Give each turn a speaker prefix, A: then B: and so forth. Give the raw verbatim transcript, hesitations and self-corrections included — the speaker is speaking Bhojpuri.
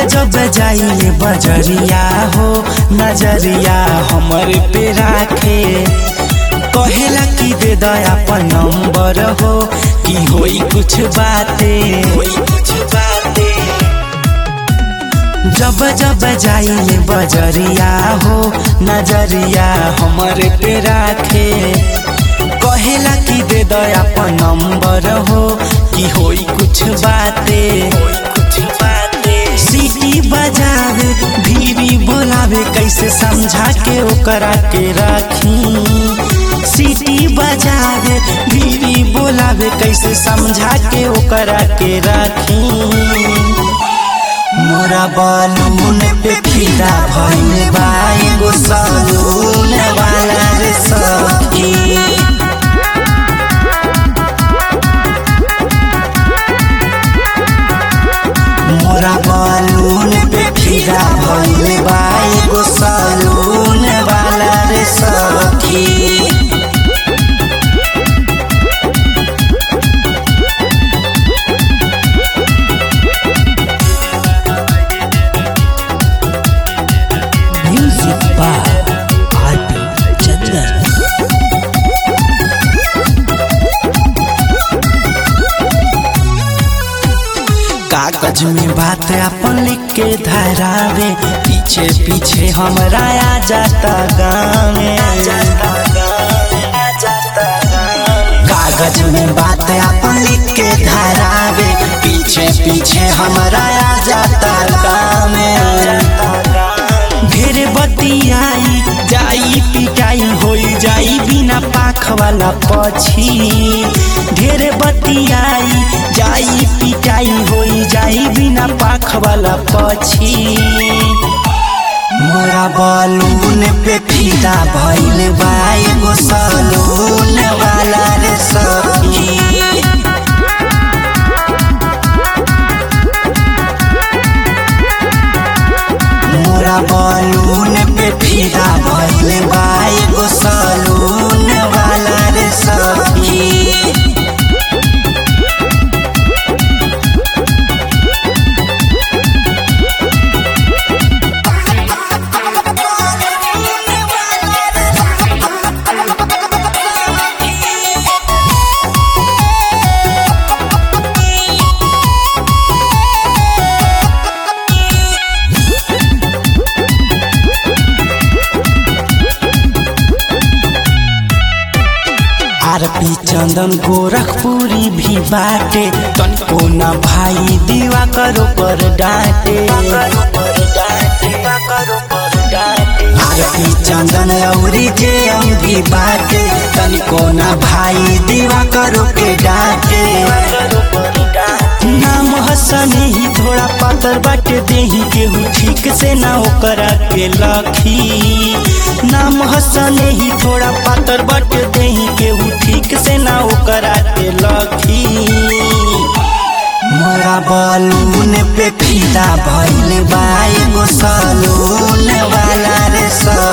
A: जब जाइए बजरिया हो नजरिया हमर पे राखे कहेला कि दे दया अपन नंबर हो कि होई कुछ बातें होई कुछ बातें। जब जब जाइए बजरिया हो नजरिया हमर पे राखे कहेला कि दे दया अपन नंबर हो कि होई कुछ बातें होई कुछ बातें। सीटी बजावे धीरी बोलावे कैसे समझा के ओकरा के राखी सीटी बजावे धीरी बोलावे कैसे समझा के ओकरा के राखी। मोरा बालून पे फिदा भइल बा एगो सलून वाला रे सखी। मोरा बालून पे फिदा भइल बा एगो सलून वाला रे सखी। कागज में बात अपन लिख के धरावे पीछे पीछे हमरा आ जाता गाँव में आ जाता आ जाता कागज में बात अपन लिख के धरावे पीछे पीछे हमरा आ जाता गाँव में आ जाता ढेर बतियाई जाई पिटाई होई जाई बिना पाख वाला पछी ढेर बतियाई जाई पिटाई होई जाई बिना पाख वाला पछी। मोरा बालून पे फिदा भइल बा एगो सलून वाला रे सखी। मोरा बालून पे फिदा भइल बा एगो सलून वाला रे सखी। आरपी चंदन गोरखपुरी भी बाटे तनिको ना भाई दीवा करो पर डांटे। आरपी चंदन औरी जे हम भी बाटे तनिको ना भाई दीवा करो के डांटे। नाम हसने ही थोड़ा पातर बाटे देही केहू ठीक से ना ओकरा के लखी नाम हसने ही थोड़ा पातर बाटे देही केहू ठीक से ना ओकरा के लखी। मोरा बालून पे फिदा भइल बा एगो सलून वाला रे सखी।